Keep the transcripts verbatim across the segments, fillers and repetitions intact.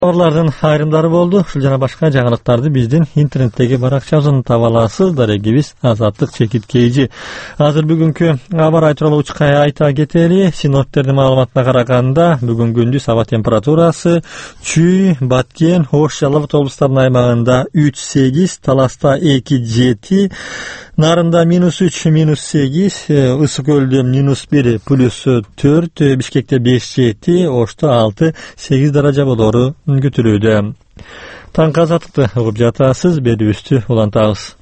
Орлардын айрымдары болду. Ушул жана башка жаңылыктарды биздин интернеттеги баракчабыздан таба аласыздар. Эгибиз Азаттык Чекит Кейжи. Азыр бүгүнкү аба ырайы тууралуу учкай айта кетели. Синоптиктердин маалыматына караганда бүгүн күндүз аба температурасы Чүй, Баткен, Ош, Жалал Абад облустарынын аймагында үч сегиз, Таласта эки жети, Нарында минус үч, минус сегиз, Ысык Көлдө минус бир, плюс төрт, Бишкекте беш жети, Ошто алты сегиз даража болору күтүлүүдө. Таңкы азаттыкты угуп жатасыз, берүүбүздү улантабыз.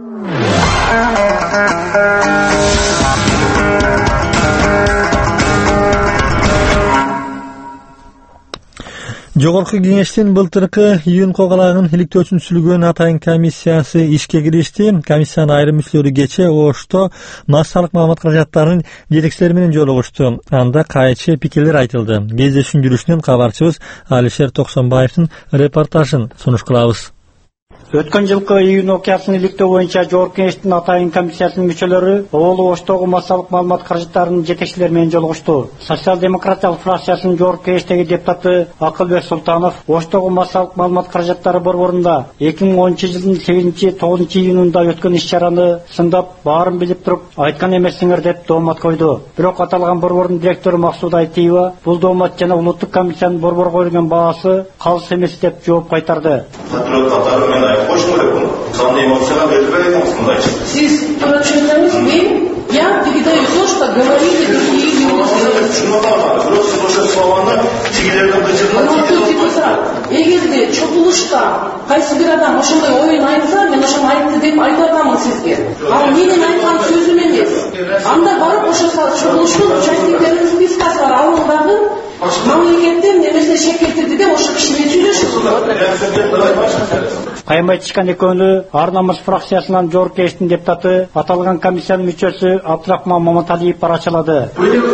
Жогорку кеңештин былтыркы июнь когалагын иликтөөчүн түзүлгөн атайын комиссиясы ишке киришти. Комиссиянын айрым мүчөлөрү кечээ Ошто массалык маалымат каражаттарынын жетекчилери менен жолугушту. Анда кайчы пикирлер айтылды. Кездешүүнүн жүрүшүнөн кабарчыбыз Алишер Токсонбаевдин репортажын сунуш кылабыз. Өткөн жылкы июнь окуясын иликтөө боюнча Жогорку кеңештин атайын комиссиясынын мүчөлөрү Оолу Оштогу массалык маалымат каражаттарынын жетекчилери менен жолугушту. Социал-демократиялык фракциясынын Жогорку кеңештеги депутаты Акылбек Султанов Оштогу массалык маалымат каражаттары борборунда эки миң онунчу жылдын сегизинчи тогузунчу июнунда өткөн иш-чараны сындап, баарын билип туруп айткан эмессиңер деп доомат койду. Бирок аталган борбордун директору Максуда Айтиева бул доомат жана улуттук комиссиянын борборго берген баасы калыс эмес деп жооп кайтарды. Сіз прочитали мне? Я передаю то, что говорили другие люди. Эгерде чогулушта кайсы бир адам ошондой оюн айтса, мен ошону айтты деп айтып атамын сизге. Ал менин айткан сөзүм эмес. Анда барып ошо чогулуштун участниктеринин спискасы бар, алдагы мамлекеттен немесе шекертирди деп ошо киши менен сүйлөшүп. Кайымбай чыккан экөөнү Ар намыс фракциясынан Жогорку кеңештин депутаты аталган комиссиянын мүчөсү Абдрахман Маматалиев барачылады.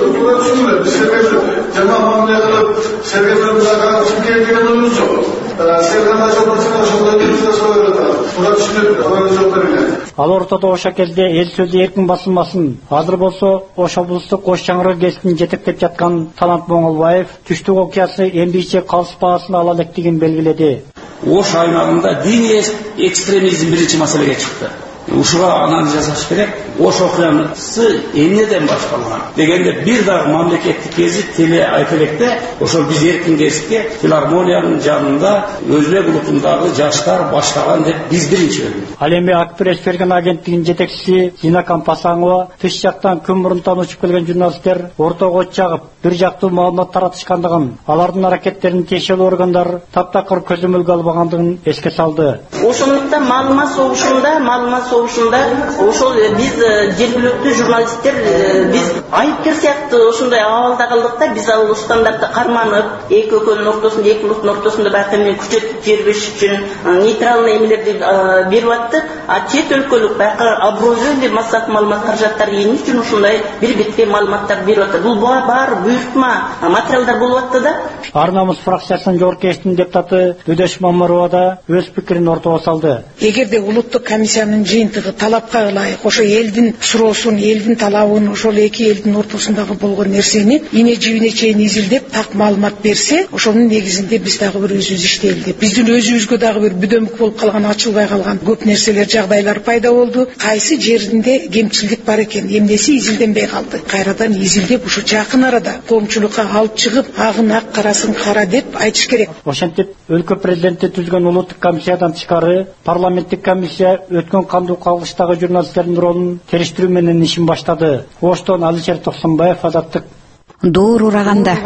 Ал ортодо ошо кезде эл сөзү эркин басылмасын. Азыр болсо Ош облустук Ош Чаңыры гезитин жетектеп жаткан Талант Моңолбаев түштүк окуясы эмбиче калыс баасын ала электигин белгиледи. Ош аймагында диний экстремизм биринчи маселеге чыкты. Ушуга анализ жасаш керек. Ош окуясы эмнеден башталган дегенде бир дагы мамлекеттик гезит теле айта электе ошол биз эркин гезитке филармониянын жанында Өзбек улутундагы жаштар баштаган деп биз биринчи билдик. Ал эми Акпресс берген агенттигинин жетекчиси Зинакан Пасаңова тыш жактан күн мурунтан учуп келген журналисттер ортого от жагып бир жактуу маалымат таратышкандыгын, алардын аракеттерин тиешелүү органдар таптакыр көзөмөлгө албагандыгын эске салды. Ошондуктан маалымат согушунда, маалымат согушунда ошол биз жергиликтүү журналисттер биз айыпкер сыяктуу ошондой абалда калдык да, биз ал стандартты карманып, эки экөөнүн ортосунда, эки улуттун ортосунда байкы менен күчөтүп жибериш үчүн нейтралный эмелерди берип аттык, а чет өлкөлүк байкы абройлуу массалык маалымат каражаттары эне үчүн ушундай бир бетке маалыматтар берип атат. Бул баары буйртма материалдар болуп атты да. Ар намыс фракциясынын Жогорку кеңештин депутаты Өдөш Мамарова да өз пикирин ортого салды. Эгерде улуттук комиссиянын жыйынтыгы талапка ылайык ошо элдин суроосун, элдин талабын, ошол эки элдин ортосундагы болгон нерсени ине жибине чейин изилдеп, так маалымат берсе, ошонун негизинде биз дагы бир өзүбүз иштейли деп. Биздин өзүбүзгө дагы бир бүдөмүк болуп калган, ачылбай калган көп нерселер, жагдайлар пайда болду. Кайсы жеринде кемчилдик бар экен, эмнеси изилденбей калды. Кайрадан изилдеп, ушу жакын арада коомчулукка алып чыгып, агын ак, карасын кара деп айтыш керек. Ошентип, өлкө президенти түзгөн улуттук комиссиядан тышкары парламенттик комиссия өткөн кандуу калгычтагы журналисттердин ролун териштирүү менен ишин баштады. Оштон Алишер Токсонбаев, Азаттык. Доор ураганда.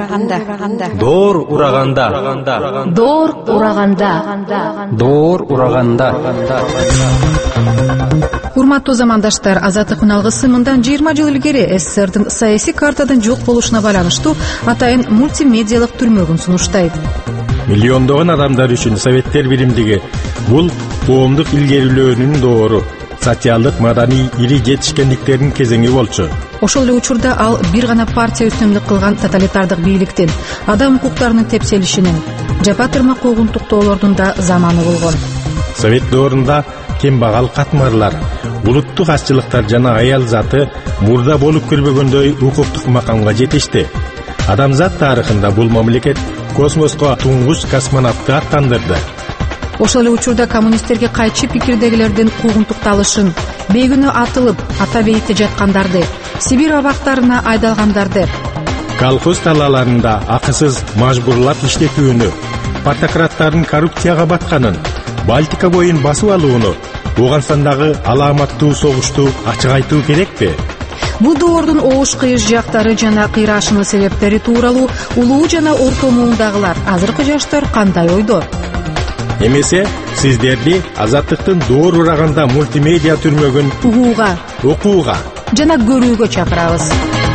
Доор ураганда. Доор ураганда. Доор ураганда. Урматтуу замандаштар, Азаттыктын алгысы мындан жыйырма жыл илгери СССРдин саясий картадан жок болушуна байланыштуу атайын мультимедиалык түрмөгүн сунуштайт. Миллиондогон адамдар үчүн Советтер биримдиги бул коомдук илгерилөөнүн доору, социалдык маданий ири жетишкендиктердин кезеңи болчу. Ошол эле учурда ал бир гана партия үстөмдүк кылган тоталитардык бийликтин, адам укуктарынын тепселишинин, жапа тырмак куугунтуктоолордун да заманы болгон. Совет доорунда кембагал катмарлар, улуттук аччылыктар жана аял заты мурда болуп көрбөгөндөй укуктук макамга жетишти. Адамзат тарыхында бул мамлекет космоско туңгуч космонавтты аттандырды. Ошол эле учурда коммунисттерге кайчы пикирдегилердин куугунтукталышын, бейгүнөө атылып, ата бейитте жаткандарды, Сибирь абактарына айдалгандарды, колхоз талааларында акысыз мажбурлап иштетүүнү, партократтардын коррупцияга батканын, Балтика боюн басып алууну, Ооганстандагы алааматтуу согушту ачык айтуу керекпи? Бул доордун оош кыйыш жактары жана кыйраашынын себептери тууралуу улуу жана орто муундагылар, азыркы жаштар кандай ойдо? Эмесе сиздерди Азаттыктын Доор ураганда мультимедиа түрмөгүн угууга, окууга жана көрүүгө чакырабыз.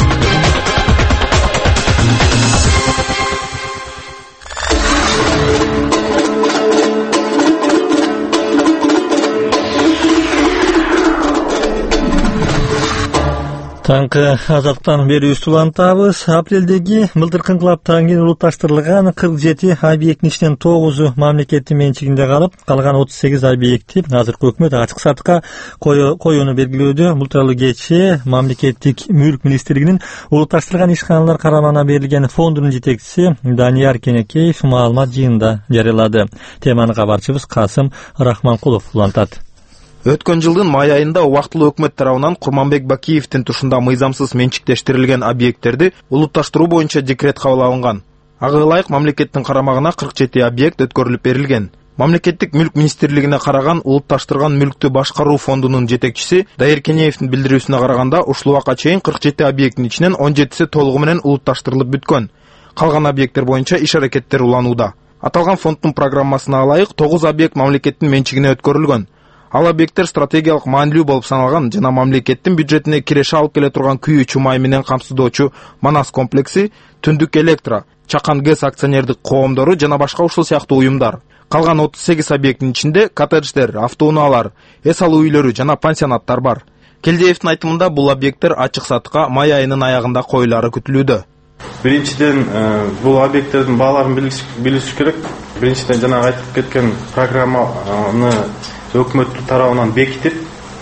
Таңкы Азаттан берүүбүздү улантабыз. Апрелдеги мылтыр кыңкылаптан кийин улутташтырылган кырк жети объекттин ичинен тогузу мамлекеттин менчигинде калып, калган отуз сегиз объекти азыркы өкмөт ачык сатыкка коюуну белгилөөдө. Бул тууралуу кечээ мамлекеттик мүлк министрлигинин улутташтырылган ишканалар карамагына берилген фондунун жетекчиси Данияр Кенекеев маалымат жыйынында жарыялады. Теманы кабарчыбыз Касым Рахманкулов улантат. Өткөн жылдын май айында убактылуу өкмөт тарабынан Курманбек Бакиевдин тушунда мыйзамсыз менчиктештирилген объекттерди улутташтыруу боюнча декрет кабыл алынган. Ага ылайык мамлекеттин карамагына кырк жети объект өткөрүлүп берилген. Мамлекеттик мүлк министрлигине караган улутташтырган мүлктү башкаруу фондунун жетекчиси Дайыр Кенеевдин билдирүүсүнө караганда ушул убакка чейин кырк жети объекттин ичинен он жетиси толугу менен улутташтырылып бүткөн. Калган объекттер боюнча иш аракеттер уланууда. Аталган фонддун программасына ылайык тогуз объект мамлекеттин менчигине өткөрүлгөн. Ал объекттер стратегиялык маанилүү болуп саналган жана мамлекеттин бюджетине киреше алып келе турган күйүү чумай менен камсыздоочу Манас комплекси, Түндүк Электро, Чакан ГЭС акционердик коомдору жана башка ушул сыяктуу уюмдар. Калган отуз сегиз объекттин ичинде коттедждер, автоунаалар, эс алуу үйлөрү жана пансионаттар бар. Келдиевдин айтымында бул объекттер ачык сатыкка май айынын аягында коюлары күтүлүүдө. Биринчиден бул объекттердин бааларын билишиш керек. Биринчиден жана айтып кеткен программаны өкмөт тарабынан бекитип,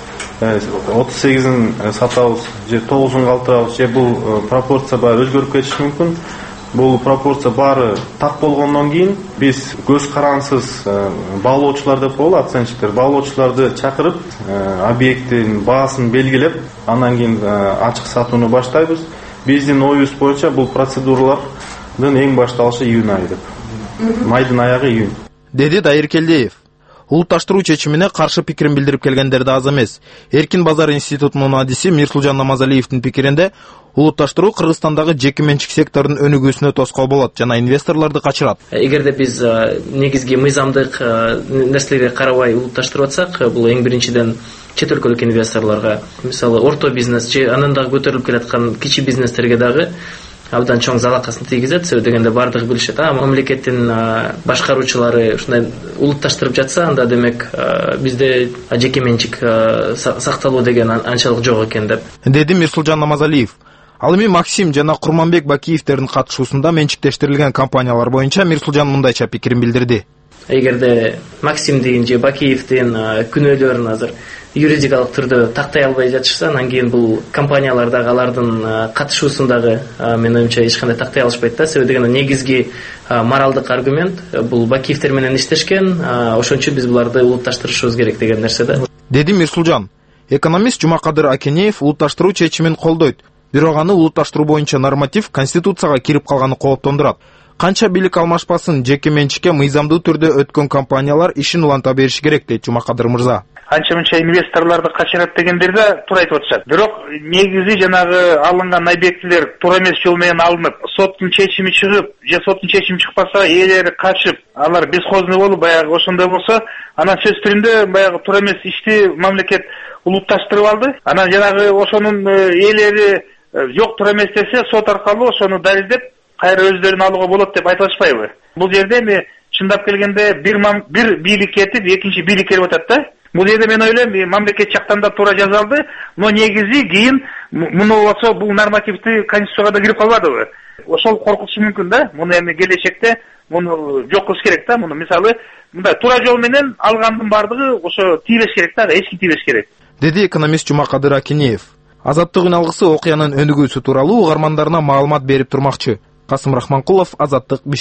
отуз сегизин сатабыз, же тогузун калтырабыз, же бул пропорция баары өзгөрүп кетиши мүмкүн. Бул пропорция баары так болгондон кийин биз көз карансыз баалоочулар деп коелу, оценщиктер, баалоочуларды чакырып, объекттин баасын белгилеп, андан кийин ачык сатууну баштайбыз. Биздин оюбуз боюнча бул процедуралардын эң башталышы июнь айы деп. Майдын аягы июнь. Деди Дайыр Келдиев. Улутташтыруу чечимине каршы пикирин билдирип келгендер да аз эмес. Эркин базар институтунун адиси Мирсулжан Намазалиевдин пикиринде, улутташтыруу Кыргызстандагы жеке менчик сектордун өнүгүүсүнө тоскоол болот жана инвесторлорду качырат. Эгерде биз негизги мыйзамдык нерселерге карабай улутташтырып атсак, бул эң биринчиден чет өлкөлүк инвесторлорго, мисалы орто бизнес же андан дагы көтөрүлүп келаткан кичи бизнестерге дагы абдан чоң залакасын тийгизет. Себеби дегенде бардыгы билишет, а мамлекеттин башкаруучулары ушундай улутташтырып жатса, анда демек бизде жеке менчик сакталуу деген анчалык жок экен деп. Деди Мирсулжан Намазалиев. Ал эми Максим жана Курманбек Бакиевдердин катышуусунда менчиктештирилген компаниялар боюнча Мирсулжан мындайча пикирин билдирди. Эгерде Максимдин же Бакиевдин күнөөлөрүн азыр юридикалык түрдө тактай албай жатышса, анан кийин бул компаниялардагы алардын катышуусундагы мен оюмча эч кандай тактай алышпайт да. Себеби дегенде негизги моралдык аргумент бул Бакиевдер менен иштешкен, ошон үчүн биз буларды улутташтырышыбыз керек деген нерсе да. Деди Мирсулжан. Экономист Жумакадыр Акенеев улутташтыруу чечимин колдойт. Бирок аны улутташтыруу боюнча норматив Конституцияга кирип калганы кооптондурат. Канча бийлик алмашпасын жеке менчикке мыйзамдуу түрдө өткөн компаниялар ишин уланта бериши керек дейт Жумакадыр мырза. Анча мынча инвесторлорду качырат дегендер да туура айтып атышат. Бирок негизи жанагы алынган объектилер туура эмес жол менен алынып, соттун чечими чыгып, же соттун чечими чыкпаса, ээлери качып, алар бесхозный болуп, баягы ошондой болсо, анан сөз түрүндө баягы туура эмес ишти мамлекет улутташтырып алды. Анан жанагы ошонун ээлери жок туура эмес десе, сот аркылуу ошону далилдеп, кайра өздөрүн алууга болот деп айтып атышпайбы? Бул жерде эми чындап келгенде бир бир бийлик кетип, экинчи бийлик келип атат да. Бул жерде мен ойлойм, мамлекет жактан да туура жазалды, но негизи кийин муну болсо бул нормативди Конституцияга да кирип калбадыбы? Ошол коркутушу мүмкүн да. Муну эми келечекте муну жок кылыш керек да. Муну мисалы мындай туура жол менен алгандын бардыгы ошо тийбеш керек да, эчки тийбеш керек. Деди экономист Жумакадыр Акенеев. Азаттык үн алгысы окуянын өнүгүүсү тууралуу угармандарына маалымат берип турмакчы. Касым Рахманкулов, Азаттык, Бишкек.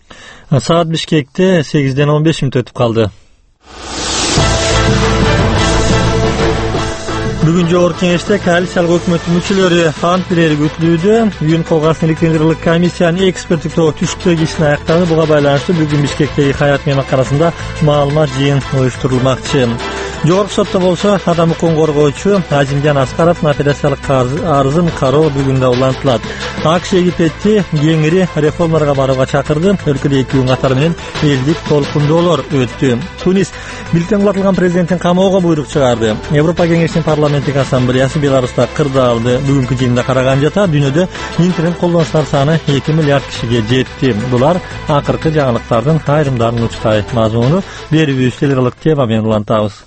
Saat Bişkek'te сегизден он беш мүнөт өтүп калды. Бүгүн жогорку кеңеште коалициялык өкмөттүн мүчөлөрү ант берери күтүлүүдө. Үйүн кылган электрондук комиссиянын эксперттик тобу түштүк ишин аяктады. Буга байланыштуу бүгүн Бишкектеги Хаят мейманканасында маалымат жыйын уюштурулмакчы. Жогорку сотто болсо адам укугун коргоочу Азимжан Аскаровдун апелляциялык арызын кароо бүгүн да улантылат. АКШ Египетти кеңири реформаларга барууга чакырды. Өлкөдө эки күн катары менен элдик толкундоолор өттү. Тунис билтен кулатылган президенттин камоого буйрук чыгарды. Европа кеңешинин парламенттик ассамблеясы Беларуста кырдаалды. Бүгүнкү жыйында караган жата дүйнөдө интернет колдонуучулар саны эки миллиард кишиге жетти. Булар акыркы жаңылыктардын айрымдарын учтай. Мазмуну берүүбүз телеролик тема менен улантабыз.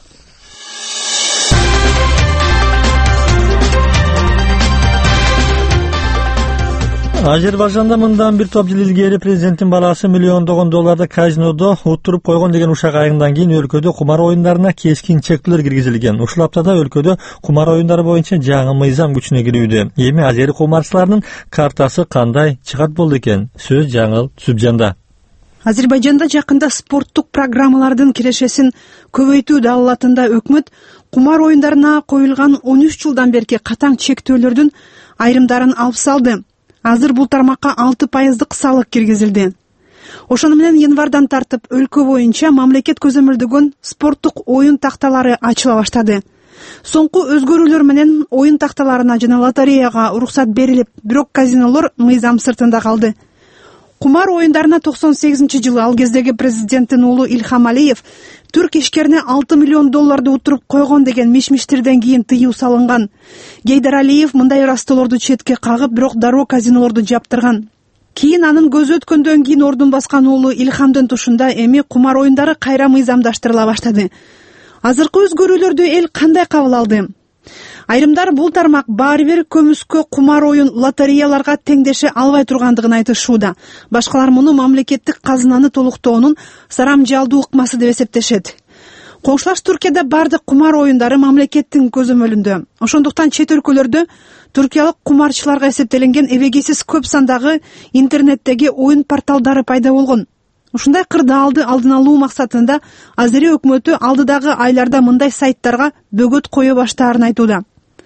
Азербайжанда мындан бир топ жыл илгери президенттин баласы миллиондогон долларды казинодо уттуруп койгон деген ушак айгындан кийин өлкөдө кумар оюндарына кескин чектөөлөр киргизилген. Ушул аптада өлкөдө кумар оюндары боюнча жаңы мыйзам күчүнө кирүүдө. Эми азери кумарчылардын картасы кандай чыгат болду экен? Сөз жаңыл Сүбжанда. Азербайжанда жакында спорттук программалардын кирешесин көбөйтүү далалатында өкмөт кумар оюндарына коюлган он үч жылдан берки катаң чектөөлөрдүн айрымдарын алып салды. Азыр бул тармакка алты пайыздык салык киргизилди. Ошону менен январдан тартып өлкө боюнча мамлекет көзөмөлдөгөн спорттук оюн такталары ачыла баштады. Соңку өзгөрүүлөр менен оюн такталарына жана лотереяга уруксат берилип, бирок казинолор мыйзам сыртында калды. Кумар оюндарына токсон сегизинчи жылы ал кездеги президенттин уулу Ильхам Алиев түрк ишкерине алты миллион долларды утуруп койгон деген миш-миштерден кийин тыюу салынган. Гейдар Алиев мындай ырастоолорду четке кагып, бирок дароо казинолорду жаптырган. Кийин анын көзү өткөндөн кийин ордун баскан уулу Илхамдын тушунда эми кумар оюндары кайра мыйзамдаштырыла баштады. Азыркы өзгөрүүлөрдү эл кандай кабыл алды? Айрымдар бул тармак баары бир көмүскө кумар оюн лотереяларга теңдеше албай тургандыгын айтышууда. Башкалар муну мамлекеттик казынаны толуктоонун сарамжалдуу ыкмасы деп эсептешет. Коңшулаш Түркияда бардык кумар оюндары мамлекеттин көзөмөлүндө. Ошондуктан чет өлкөлөрдө түркиялык кумарчыларга эсептелинген эбегейсиз көп сандагы интернеттеги оюн порталдары пайда болгон. Ушундай кырдаалды алдын алуу максатында азери өкмөтү алдыдагы айларда мындай сайттарга бөгөт кое баштаарын айтууда.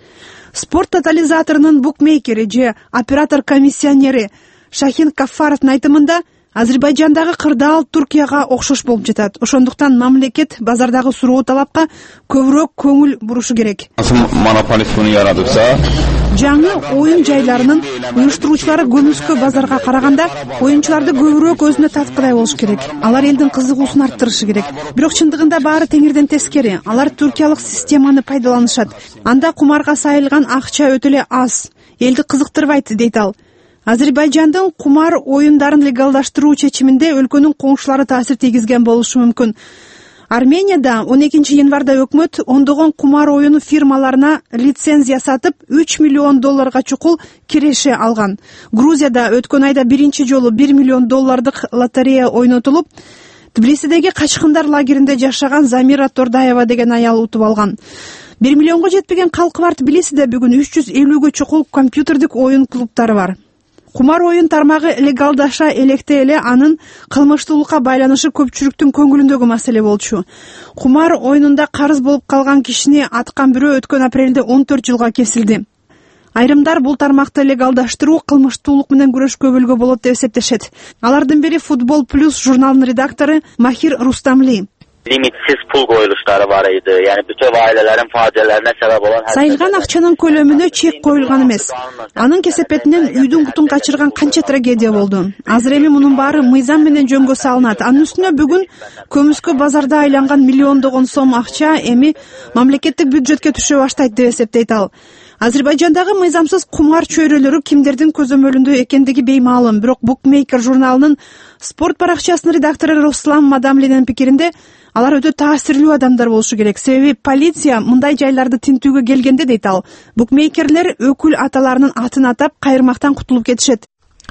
Спорт тотализаторунун букмейкери же оператор комиссионери Шахин Кафаровдун айтымында Азербайжандагы кырдаал Туркияга окшош болуп жатат. Ошондуктан мамлекет базардагы суроо талапка көбүрөөк көңүл бурушу керек. Монополист муну яратса, жаңы оюн жайларынын уюштуруучулары көмүскө базарга караганда оюнчуларды көбүрөөк өзүнө тарткыдай болуш керек. Алар элдин кызыгуусун арттырышы керек. Бирок чындыгында баары теңирден тескери. Алар түркиялык системаны пайдаланышат. Анда кумарга сайылган акча өтө эле аз. Элди кызыктырбайт, дейт ал. Азербайжандын кумар оюндарын легалдаштыруу чечиминде өлкөнүн коңшулары таасир тийгизген болушу мүмкүн. Арменияда он экинчи январда өкмөт ондогон кумар оюну фирмаларына лицензия сатып үч миллион долларга чукул киреше алган. Грузияда өткөн айда биринчи жолу бир миллион доллардык лотерея ойнотулуп, Тбилисидеги качкындар лагеринде жашаган Замира Тордаева деген аял утуп алган. бир миллионго жетпеген калкы бар Тбилисиде бүгүн үч жүз элүүгө чукул компьютердик оюн клубтары бар. Кумар оюн тармагы легалдаша электе эле анын кылмыштуулукка байланышы көпчүлүктүн көңүлүндөгү маселе болчу. Кумар оюнунда карыз болуп калган кишини аткан бирөө өткөн апрелде он төрт жылга кесилди. Айрымдар бул тармакты легалдаштыруу кылмыштуулук менен күрөшкө бөлгө болот деп эсептешет. Алардын бири Футбол Плюс журналынын редактору Махир Рустамли. Limitsiz pul koyuluşları var idi. Yani bütün ailelerin facialarına sebep olan... Sayılgan акчанын көлөмүнө чек коюлган эмес. Анын кесепетинен үйдүн кутун качырган канча трагедия болду. Азыр эми мунун баары мыйзам менен жөнгө салынат. Анын үстүнө бүгүн көмүскө базарда айланган миллиондогон сом акча эми мамлекеттик бюджетке түшө баштайт деп эсептейт ал. Азербайжандагы мыйзамсыз кумар чөйрөлөрү кимдердин көзөмөлүндө экендиги беймаалым. Бирок Букмейкер журналынын спорт баракчасынын редактору Руслан Мадамлинин пикиринде алар өтө таасирлүү адамдар болушу керек. Себеби полиция мындай жайларды тинтүүгө келгенде, дейт ал, букмейкерлер өкүл аталарынын атын атап кайырмактан кутулуп кетишет.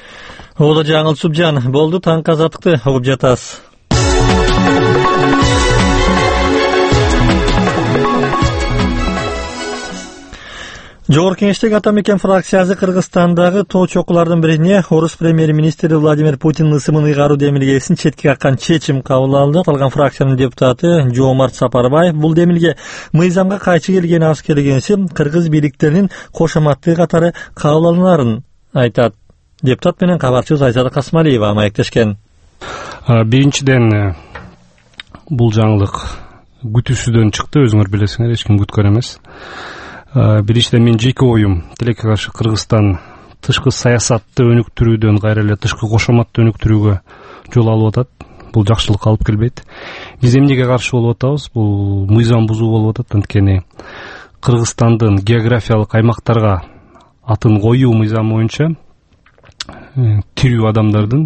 Ода жаңыл Субжан болду, таң казаттыкты угуп жатасыз. Жогорку Кеңештеги Ата Мекен фракциясы Кыргызстандагы тоо чокулардын бирине орус премьер-министри Владимир Путиндин ысымын ыйгаруу демилгесин четке каккан чечим кабыл алды. Калган фракциянын депутаты Жоомарт Сапарбаев бул демилге мыйзамга кайчы келгени аз келгенси кыргыз бийликтеринин кошоматтыгы катары кабыл алынарын айтат. Депутат менен кабарчыбыз Айзада Касмалиева маектешкен. Биринчиден бул жаңылык күтүүсүздөн чыкты, өзүңөр билесиңер, эч ким күткөн эмес. Биринчиден мен жеке оюм тилекке каршы Кыргызстан тышкы саясатты өнүктүрүүдөн кайра эле тышкы кошоматты өнүктүрүүгө жол алып атат. Бул жакшылыкка алып келбейт. Биз эмнеге каршы болуп атабыз? Бул мыйзам бузуу болуп атат. Анткени Кыргызстандын географиялык аймактарга атын коюу мыйзамы боюнча тирүү адамдардын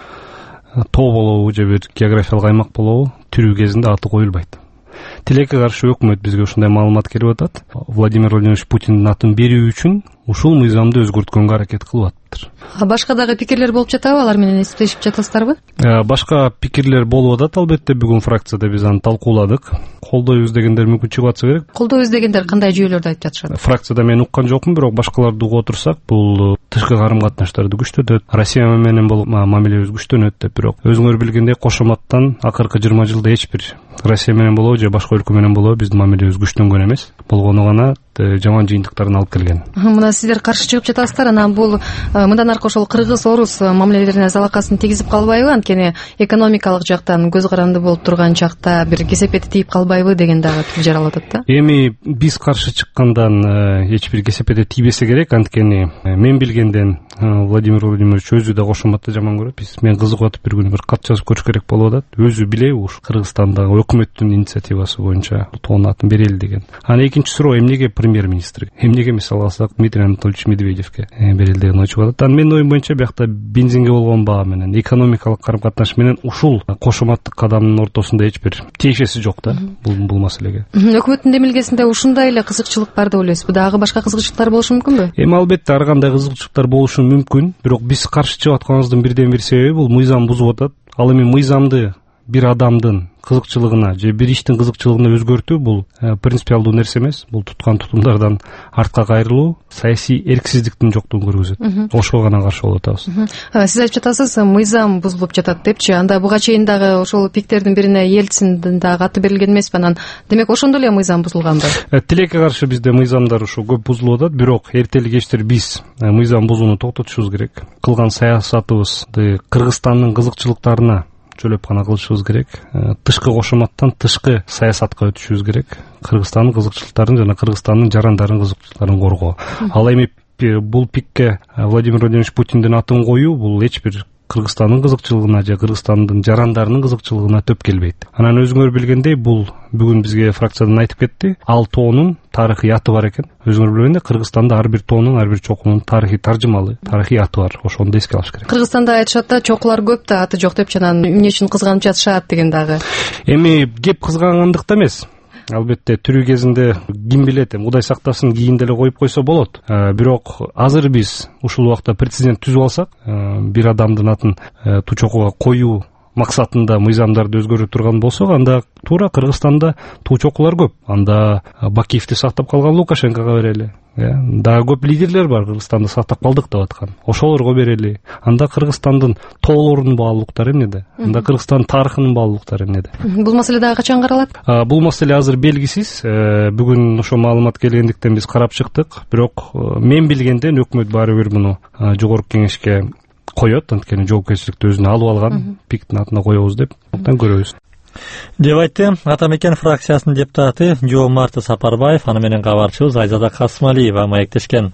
тоо болобу же бир географиялык аймак болобу тирүү кезинде аты коюлбайт. Тилекке каршы өкмөт бизге ушундай маалымат келип атат. Владимир Владимирович Путиндин атын берүү үчүн ушул мыйзамды өзгөрткөнгө аракет кылып атыптыр. Башка дагы пикирлер болуп жатабы? Алар менен эсептешип жатасыздарбы? Башка пикирлер болуп атат, албетте. Бүгүн фракцияда биз аны талкууладык. Колдойбуз дегендер мүмкүн чыгып атса керек. Колдойбуз дегендер кандай жүйөлөрдү айтып жатышат? Фракцияда мен уккан жокмун, бирок башкаларды угуп отурсак, бул тышкы карым-катнаштарды күчтөнөт, Россия менен болуп мамилебиз күчтөнөт деп, бирок өзүңөр билгендей кошоматтан акыркы жыйырма жылда эч бир Россия менен болобу же башка өлкө менен болобу биздин мамилебиз күчтөнгөн эмес. Болгону гана жаман жыйынтыктарын алып келген. Мына сиздер каршы чыгып жатасыздар, анан бул мындан аркы ошол кыргыз-орус мамилелерине залакасын тийгизип калбайбы? Анткени экономикалык жактан көз каранды болуп турган чакта бир кесепети тийип калбайбы деген дагы пикир жаралып атат да. Эми биз каршы чыккандан эч бир кесепети тийбесе керек, анткени мен билгенден Владимир Владимирович өзү да кошоматты жаман көрөт. Биз мен кызыгып атып бир күнү бир кат жазып көрүш керек болуп атат. Өзү билеби ушу Кыргызстандагы өкмөттүн инициативасы боюнча тоонун атын берели деген. Анан экинчи суроо, эмнеге премьер-министр? Эмнеге мисалы алсак Дмитрий Анатольевич Медведевке берели деген ой чыгып атат. Анан менин оюм боюнча биякта бензинге болгон баа менен, экономикалык карым-катнаш менен ушул кошоматтык кадамдын ортосунда эч бир тиешеси жок да бул бул маселеге. Өкмөттүн демилгесинде ушундай эле кызыкчылык бар деп ойлойсузбу? Дагы башка кызыкчылыктар болушу мүмкүнбү? Эми албетте ар кандай кызыкчылыктар болушу мүмкүн, бирок биз каршы чыгып атканыбыздын бирден бир себеби бул мыйзам бузуп атат. Ал эми мыйзамды бир адамдын кызыкчылыгына же бир иштин кызыкчылыгына өзгөртүү бул принципиалдуу нерсе эмес. Бул туткан тутумдардан артка кайрылуу саясий эрксиздиктин жоктугун көргөзөт. Ошого гана каршы болуп атабыз. Сиз айтып жатасыз, мыйзам бузулуп жатат депчи. Анда буга чейин дагы ошол пиктердин бирине Ельциндин дагы аты берилген эмеспи? Анан демек ошондо эле мыйзам бузулганбы? Тилекке каршы бизде мыйзамдар ушу көп бузулуп атат, бирок эртели кечтир биз мыйзам бузууну токтотушубуз керек. Кылган саясатыбызды Кыргызстандын кызыкчылыктарына чөлөп гана кылышыбыз керек. Тышкы кошоматтан тышкы саясатка өтүшүбүз керек. Кыргызстандын кызыкчылыктарын жана Кыргызстандын жарандарын кызыкчылыктарын коргоо. Ал эми бул пикке Владимир Владимирович Путиндин атын коюу бул эч бир Кыргызстандын кызыкчылыгына же Кыргызстандын жарандарынын кызыкчылыгына төп келбейт. Анан өзүңөр билгендей бул бүгүн бизге фракциядан айтып кетти. Ал тоонун тарыхый аты бар экен. Өзүңөр билгендей Кыргызстанда ар бир тоонун, ар бир чокунун тарыхый таржымалы, тарыхый аты бар. Ошону эске алыш керек. Кыргызстанда айтышат да, чокулар көп да аты жок деп, анан эмне үчүн кызганып жатышат деген дагы. Эми кеп кызгангандыкта эмес. Албетте тирүү кезинде ким билет, эми Кудай сактасын кийин деле коюп койсо болот. Бирок азыр биз ушул убакта прецедент түзүп алсак, бир адамдын атын туу чокуга коюу максатында мыйзамдарды өзгөртө турган болсок, анда туура Кыргызстанда туу чокулар көп. Анда Бакиевди сактап калган Лукашенкого берели. Дагы көп лидерлер бар Кыргызстанды сактап калдык деп аткан. Ошолорго берели. Анда Кыргызстандын тоолорунун баалуулуктары эмнеде? Анда Кыргызстандын тарыхынын баалуулуктары эмнеде? Бул маселе дагы качан каралат? Бул маселе азыр белгисиз. Бүгүн ошо маалымат келгендиктен биз карап чыктык. Бирок мен билгенден өкмөт баары бир муну жогорку кеңешке коет, анткени жоопкерчиликти өзүнө алып алган, пиктин атына коебуз деп, октан көрөбүз. Деп айтты Ата Мекен фракциясынын депутаты Жоомарт Сапарбаев, аны менен кабарчыбыз Айзада Касмалиева маектешкен.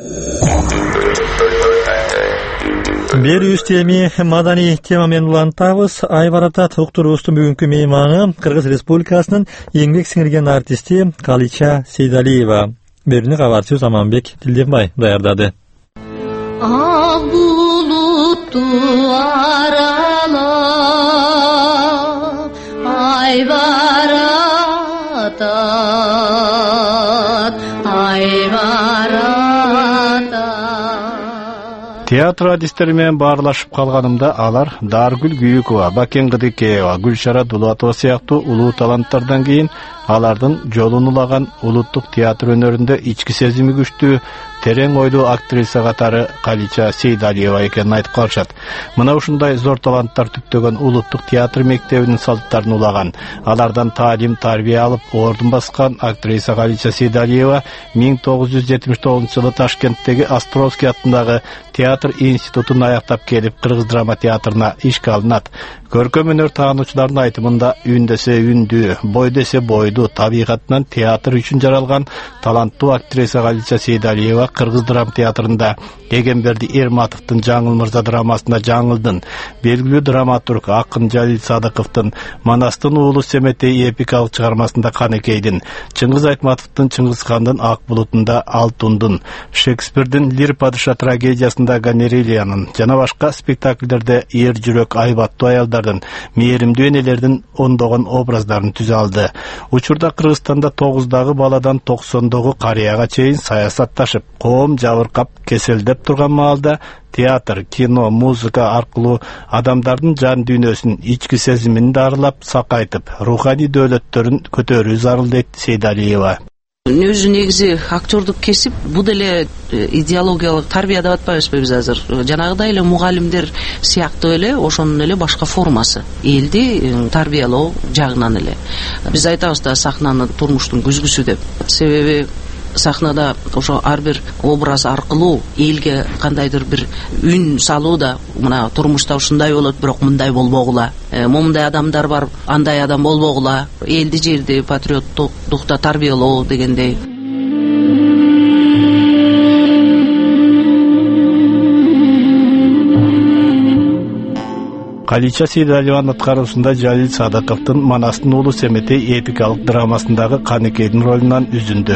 Берүүбүз теми маданий тема менен улантабыз. Айбарата уктуруубуздун бүгүнкү мейманы Кыргыз Республикасынын эңбек сиңирген артисти Калича Сейдалиева. Берүүнү кабарчыбыз Аманбек Тилденбай даярдады. Ак булутту аралап айбаратат айбаратат. Театр адистери менен баарлашып калганымда алар Даргүл Күйүкова, Бакен Кыдыкеева, Гүлшара Дулатова сыяктуу улуу таланттардан кийин алардын жолун улаган улуттук театр өнөрүндө ички сезими күчтүү, терең ойлуу актриса катары Калича Сейдалиева экенин айтып калышат. Мына ушундай зор таланттар түптөгөн улуттук театр мектебинин салттарын улаган, алардан таалим, тарбия алып, ордун баскан актриса Калича Сейдалиева миң тогуз жүз жетимиш тогузунчу жылы Ташкенттеги Островский аттындагы театр институтун аяктап келип, Кыргыз драма театрына ишке алынат. Көркөм өнөр таануучулардын айтымында үн десе үндүү, бой десе бойдуу, табигатынан театр үчүн жаралган таланттуу актриса Калича Сейдалиева Кыргыз драма театрында Эгемберди Эрматовдун Жаңыл мырза драмасында жаңылдын, белгилүү драматург Акын Жалил Садыковдун Манастын уулу Семетей эпикалык чыгармасында Канекейдин, Чыңгыз Айтматовдун Чыңгызхандын Ак булутунда Алтундун, Шекспирдин Лир падыша трагедиясында Ганерилиянын жана башка спектакльдерде эр жүрөк айбаттуу аялдардын, мээримдүү энелердин ондогон образдарын түзө алды. Учурда Кыргызстанда тогуздагы баладан токсондогу карыяга чейин саясатташып, коом жабыркап, кеселдеп турган маалда театр, кино, музыка аркылуу адамдардын жан дүйнөсүн, ички сезимин дарылап, сакайтып, руханий дөөлөттөрүн көтөрүү зарыл дейт Сейдалиева. Өзү негизи актёрдук кесип, бул деле идеологиялык тарбия деп атпайбызбы биз азыр. Жанагыдай эле мугалимдер сыяктуу эле ошонун эле башка формасы. Элди тарбиялоо жагынан эле. Биз айтабыз да сахнаны турмуштун күзгүсү деп. Себеби сахнада ошо ар бир образ аркылуу элге кандайдыр бир үн салуу да, мына турмушта ушундай болот, бирок мындай болбогула. Момундай адамдар бар, андай адам болбогула. Элди жерди патриоттукта тарбиялоо дегендей. Калича Сейдалиеванын аткаруусунда Жалил Садыковдун Манастын уулу Семетей эпикалык драмасындагы Канекейдин ролунан үзүндү.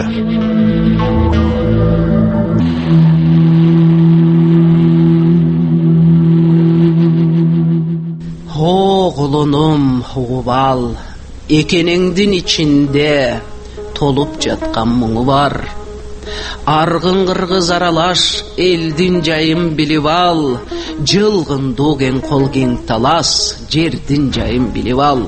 О, кулунум, убал, экениңдин ичинде толуп жаткан муңу бар. Аргын кыргыз аралаш, элдин жайын билип ал, жылгындуу кен кол кең талас, жердин жайын билип ал.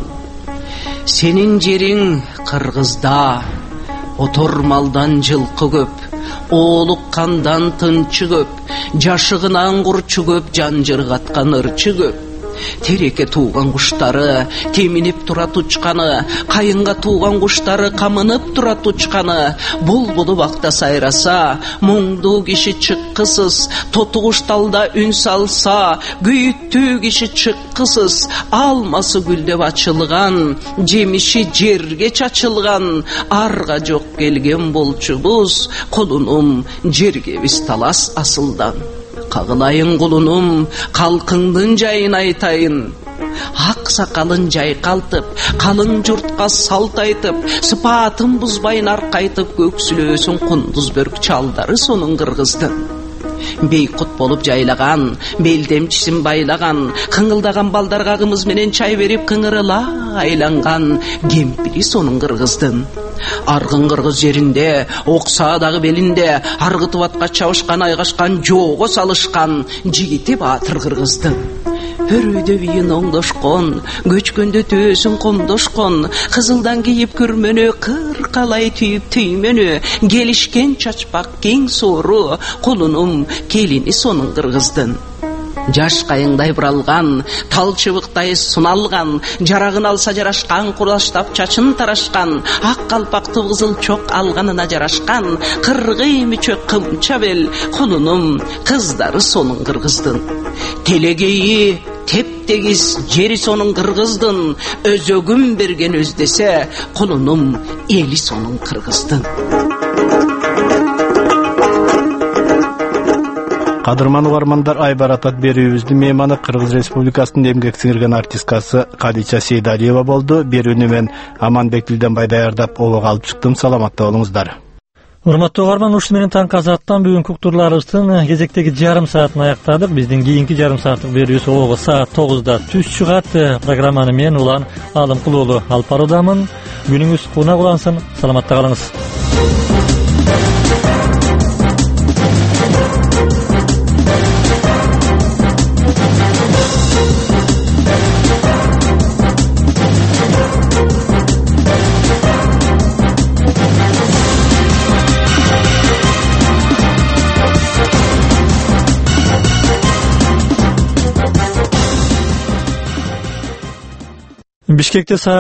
Сенин жериң Кыргызда, отормалдан жылкы көп, оолук кандан тынчы көп, жашыгынан курчу көп, жан жыргаткан ырчы көп. Тереке тууган куштары теминип турат учканы, кайынга тууган куштары камынып турат учканы. Булбулу бакта сайраса, муңдуу киши чыккысыз, тотугуш талда үн салса, күйүттүү киши чыккысыз. Алмасы гүлдөп ачылган, жемиши жерге чачылган, арга жок келген болчубуз, кулунум жерге биз талас асылдан. Кагылайын кулунум, калкыңдын жайын айтайын. Ак сакалын жайкалтып, калың журтка салт айтып, сыпатын бузбайын аркайтып, көксүлөөсүн кундуз бөрк чалдары сонун кыргыздын. Бейкут болуп жайлаган, белдемчисин байлаган, кыңылдаган балдарга кымыз менен чай берип кыңырыла айланган, кемпири сонун кыргыздын. Аргын кыргыз жеринде, окса дагы белинде, аргытып атка чабышкан, айгашкан, жоого салышкан, жигити баатыр кыргыздын. Өрөйдө бийин оңдошкон, көчкөндө төөсүн комдошкон, кызылдан кийип күрмөнү, кыркалай түйүп түймөнү, келишкен чачпак кең соору, кулунум келини сонун кыргыздын. Жаш кайыңдай буралган, тал чыбыктай суналган, жарагын алса жарашкан, кураштап чачын тарашкан, ак калпакты кызыл чок алганына жарашкан, кыргый мүчөк кымча бел, кулунум кыздары сонун кыргыздын. Телегейи тептегиз жери сонун кыргыздын, өзөгүн берген өздесе, кулунум эли сонун кыргыздын. Кадырман угармандар, Айбар Атат берүүбүздүн мейманы Кыргыз Республикасынын эмгек сиңирген артисткасы Калича Сейдалиева болду. Берүүнү мен Аманбек Дилденбай даярдап, обого алып чыктым. Саламатта болуңуздар. Урматтуу угарман, ушун менен таңкы азаттан бүгүнкү уктурларыбыздын кезектеги жарым саатын аяктадык. Биздин кийинки жарым сааттык берүүбүз обого саат тогузда түз чыгат. Программаны мен Улан Алымкулуулу алып баруудамын. Күнүңүз кунак улансын. Саламатта калыңыз. Бишкекте